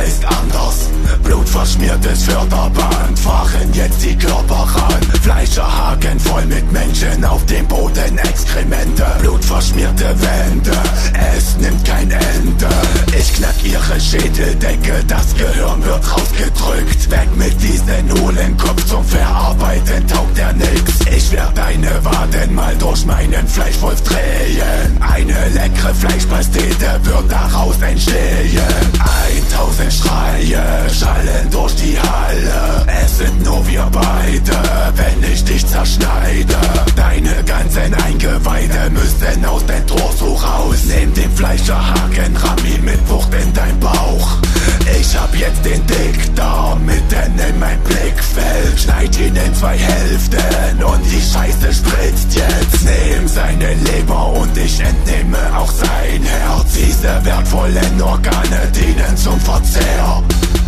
ist anders. Blutverschmiertes Förderband fahren jetzt die Körper ran. Fleischerhaken voll mit Menschen, auf dem Boden Exkremente. Blutverschmierte Wände, es nimmt kein Ende. Ich knack ihre Schädeldecke, das Gehirn wird rausgedrückt. Weg mit diesem hohlen Kopf, zum Verarbeiten taugt er nix. Ich werd deine Waden mal durch meinen Fleischwolf drehen. Eine leckere Fleischpastete wird daraus entstehen. 1000 Schreie schallen durch die Halle. Es sind nur wir beide, wenn ich dich zerschneide. Deine ganzen Eingeweide müssen aus dem Torso raus. Nehm den Fleischerhaken, ramm ihn mit Wucht in dein Bauch. Ich hab jetzt den Dickdarm mitten in mein Blickfeld. Schneid ihn in 2 Hälften und die Scheiße spritzt jetzt. Nehm seine Leber und ich entnehme auch sein Herz. Diese wertvollen Organe dienen zum Verzehr.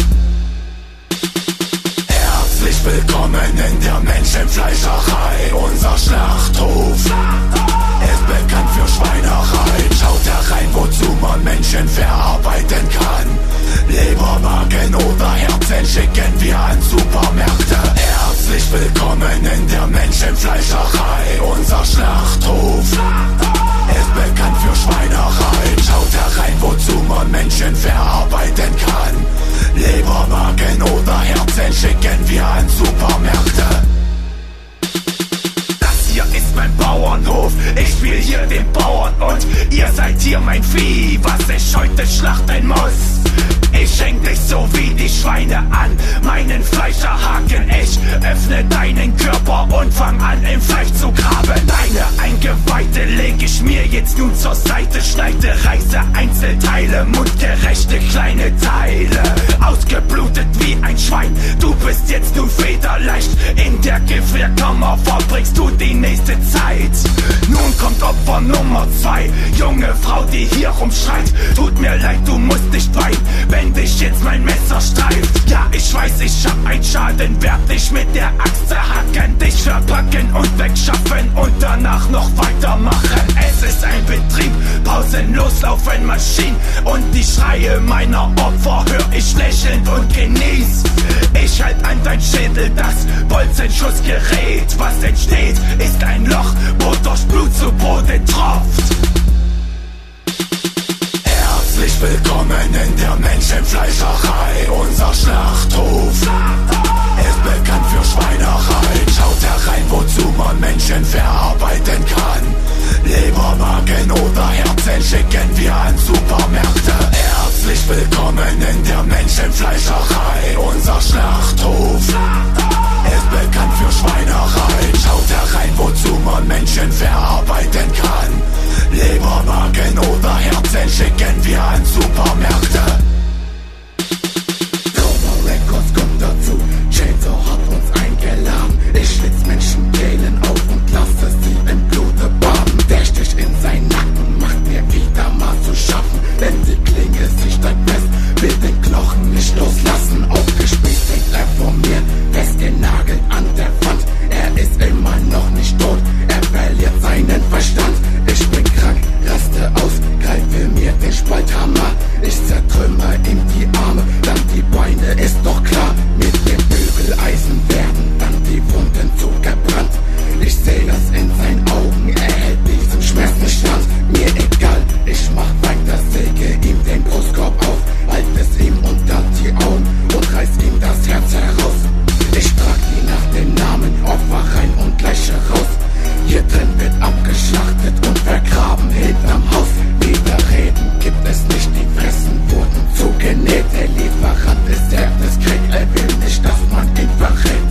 Herzlich willkommen in der Menschenfleischerei, unser Schlachthof. Ist bekannt für Schweinerei. Schaut herein, wozu man Menschen verarbeiten kann. Leber, Magen oder Herzen schicken wir an Supermärkte. Herzlich willkommen in der Menschenfleischerei, unser Schlachthof. Ist bekannt für Schweinerei. Schaut herein, wozu man Menschen verarbeiten kann. Leber, Magen oder Herzen schicken wir an Supermärkte. Hier ist mein Bauernhof, ich spiel hier den Bauern und ihr seid hier mein Vieh, was ich heute schlachten muss. Ich häng dich so wie die Schweine an, meinen Fleischerhaken. Ich öffne deinen Körper und fang an im Fleisch zu graben. Deine Eingeweide leg ich mir jetzt nun zur Seite. Schneide, reiße Einzelteile, mundgerechte kleine Teile. Ausgeblutet wie ein Schwein, du bist jetzt nun federleicht. In der Gefrierkammer verbringst du die nächste Zeit. Nun kommt Opfer Nummer 2, junge Frau, die hier rumschreit. Tut mir leid, du musst nicht weinen, wenn dich jetzt mein Messer streift. Ja, ich weiß, ich hab einen Schaden, werd dich mit der Axt zerhacken, dich verpacken und wegschaffen und danach noch weitermachen. Es ist ein Betrieb, pausenlos laufen Maschinen und die Schreie meiner Opfer hör ich lächelnd und genieß. Ich halt an dein Schädel das Bolzenschussgerät. Was entsteht, ist ein Loch, wo durch Blut zu Boden tropft. Herzlich willkommen in der Menschenfleischerei, unser Schlachthof. Ist bekannt für Schweinerei. Schaut herein, wozu man Menschen verarbeiten kann. Leber, Magen oder Herzen schicken wir an Supermärkte. Herzlich willkommen in der Menschenfleischerei, unser Schlachthof. Ist bekannt für Schweinerei. Schaut herein, wozu man Menschen verarbeiten kann. Leber, Magen oder Herzen schicken wir an Supermärkte. Cobra Records kommt dazu, Chainsaw hat uns eingeladen. Ich schlitz Menschenkehlen auf und lasse sie im Blute baden. Der Stich in seinen Nacken macht mir wieder mal zu schaffen. Denn die Klinge sich steigt fest, will den Knochen nicht loslassen. Aufgespießt hängt er vor mir, festgenagelt an der Wand. Er ist immer noch nicht tot, er verliert seinen Verstand. Ich bin krank, raste aus, greife mir den Spalthammer. Ich zertrümmer ihm die Arme, dann die Beine, ist doch klar. Mit dem Bügeleisen werden dann die Wunden zugebrannt. Ich seh das in seinen Augen, er hält diesen Schmerz nicht stand. Mir egal, ich mach weiter, säge ihm den Brustkorb auf, halt es ihm unter die Augen und reiß ihm das Herz heraus. Ich trag ihn nach dem Namen, Opfer rein und Leiche raus. Hier drin wird abgeschlachtet und vergraben hinterm Haus. Widerreden gibt es nicht, die Fressen wurden zugenäht. Der Lieferant ist diskret, er will nicht, dass man ihn verrät.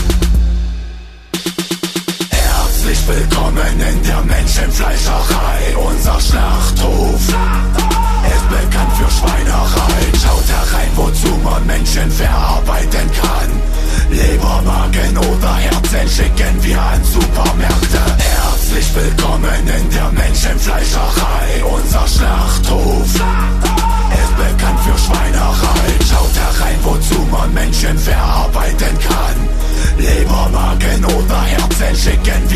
Herzlich willkommen in der Menschenfleischerei, unser Schlachthof. Ist bekannt für Schweinerei. Schaut herein, wozu man Menschen verarbeiten kann. Leber, Magen oder Herzen schicken wir an Supermärkte. Herzlich willkommen in der Menschenfleischerei, unser Schlachthof. Ist bekannt für Schweinerei. Schaut herein, wozu man Menschen verarbeiten kann. Leber, Magen oder Herzen schicken